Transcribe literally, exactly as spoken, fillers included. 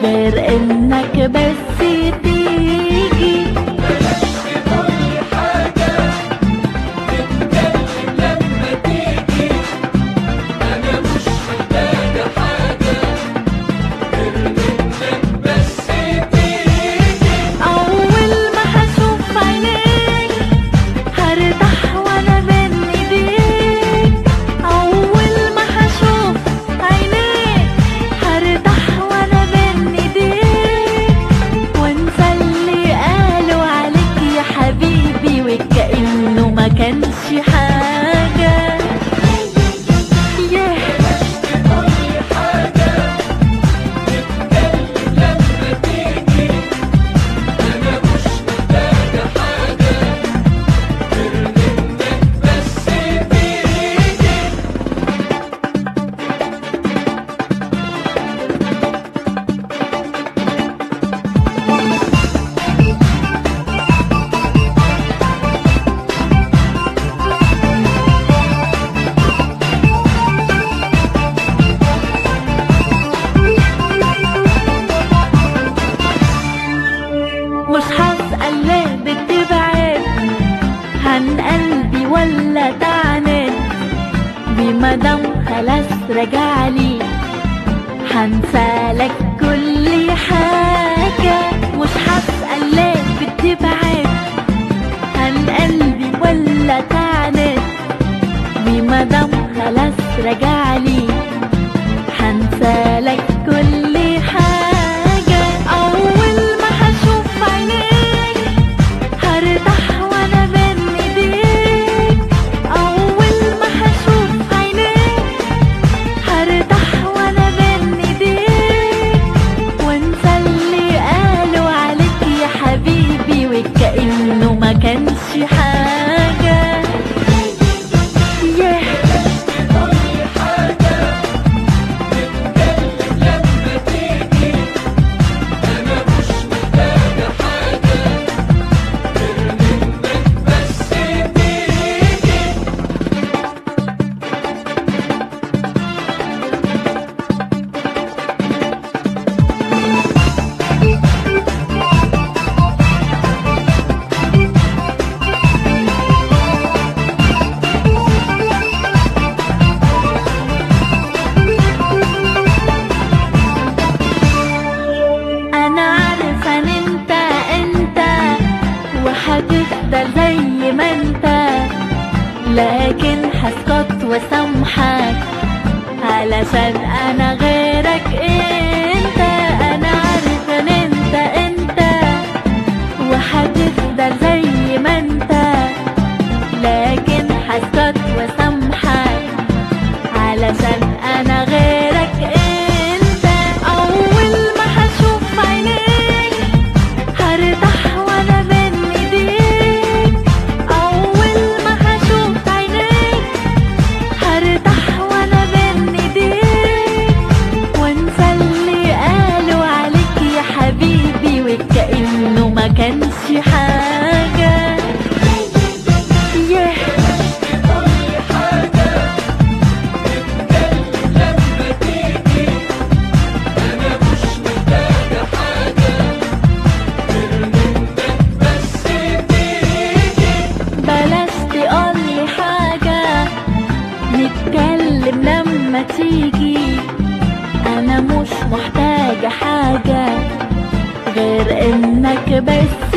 غير انك بس تيجي. بلاش تقولي حاجة، نتكلم لما تيجي. أنا مش محتاجة حاجة غير إنك بس تيجي. اول ما هشوف عينيك هرتاح وانا بين ايديك. اول ما هشوف عينيك هرتاح وانا بين ايديك، وانسى اللي قالوا عليك يا حبيبي وكأنه ما كانش حاجة. yeah. بلاش تقولي حاجة، نتكلم لما تيجي. أنا مش محتاجة حاجة غير إنك بس تيجي. مش هسأل ليه بتبعد عن قلبي ولا تعند، بمدام خلاص رجعلي هنسالك كل حاجة. مش هسأل ليه بتبعد عن قلبي ولا تعند، بمدام خلاص رجعلي هنسالك كل حاجة. أول ما هشوف عينيك هرتاح وانا بين ايديك. أول ما هشوف عينيك هرتاح وانا بين ايديك، وانسى اللي قالوا عليك يا حبيبي وكأنه ما كانش حاجة. yeah. تقولي حاجة، نتكلم لما تيجي. أنا مش محتاجة حاجة غير إنك بس تيجي. انا عارفه ان انت انت وهتفضل زي ما انت، لكن هسكت واسامحك علشان انا غيرك انت. انا عارفه ان انت انت وهتفضل زي ما انت، لكن هسكت واسامحك علشان انا غيرك انت. اول ما هشوف عينيك هرتاح وانا بين ايديك. اول ما هشوف عينيك هرتاح وانا بين ايديك، وانسى اللي قالوا عليك يا حبيبي وكأنه ما كانش حاجة. yeah. تقولي حاجة، نتكلم لما تيجي. أنا مش محتاجة حاجة غير إنك بس تيجي. بلاش تقولي حاجة، نتكلم لما تيجي. أنا مش محتاجة حاجة غير إنك بس